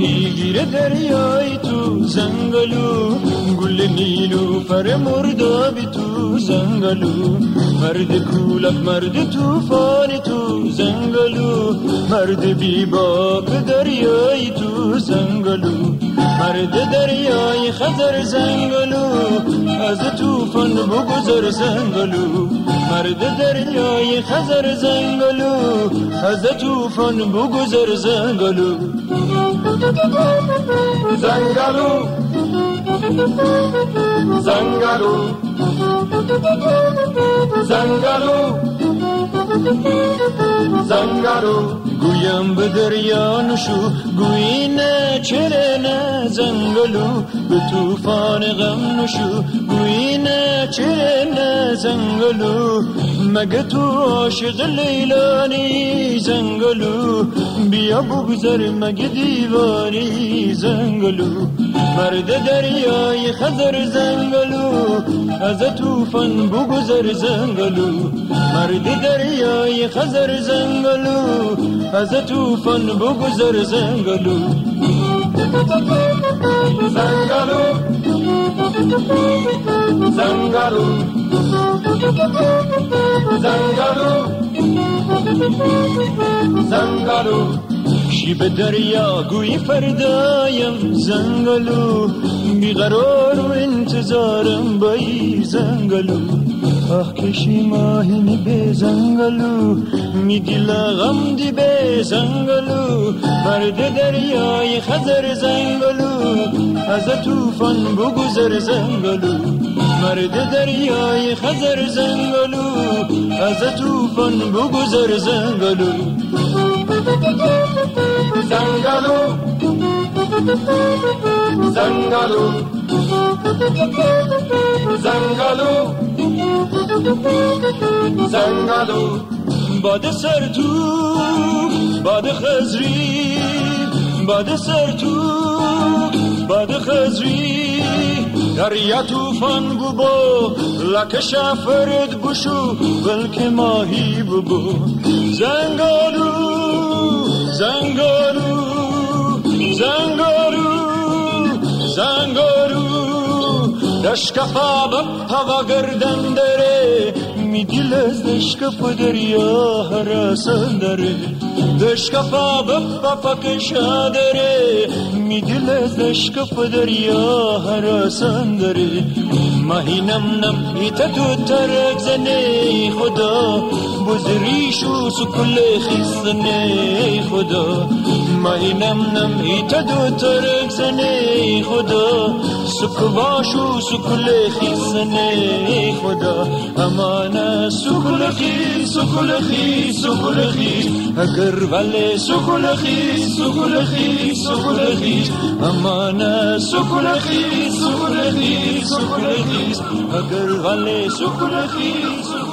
میگیره دریای تو زنگلو، گل نیلوفر مردابی تو زنگلو، مرد کولک مرد توفانی تو زنگلو، مرد بی باک دریای تو زنگلو، مرد دریای خزر زنگلو، از توفان بگذر زنگلو، مرد دریای خزر زنگلو، از توفان بگذر زنگلو. زنگلو زنگلو زنگلو زنگلو، گویم به دریا نشو گویی نه چره نه زنگلو، به توفان غم نشو گویی نه چره نه زنگلو، مگه تو عاشق لیلانی زنگلو، بیا بگذر مگه دیوانی زنگلو، مرد دریای خزر زنگلو، از توفان بگذر زنگلو، مرد دریای خزر زنگلو، از توفان بگذر زنگلو. زنگلو زنگلو زنگلو زنگلو، شیب دریا گویی فردایم زنگلو، بیقرار و انتظارم بایی زنگلو، آه کشی ماهی به زنگلو، میگی لغم دی به زنگلو، مرد دریای خزر زنگلو، از توفان بگذر زنگلو، مرد دریای خزر زنگلو، از توفان بگذر زنگلو. زنگلو زنگلو زنگلو زنگلو، باد سر تو باد خزری، باد سر تو باد خزری، دریا توفان ببو لک شفرد بشو بلکه ماهی ببو زنگلو زنگلو زنگلو زنگلو، دشکفا بپ هوا گردن داره، می دل از دشکف دریا هراسان داره، دشکفا بپ پکشا داره، می دل از دشکف دریا هراسان داره، ماهی نم نم ایتا تو ترک زنه خدا، بزریشو سکل خیستنه خدا، ماهی نم نم ایتا دو ترک زنه خدا، سکواشو سکل خیستنه خدا، امانه سکل خیست سکل خیست سکل خیست، اگر ولی سکل خیست سکل خیست سکل خیست، امانه سکل خیست سکل خیست سکل خیست، اگر ولی سکل خیست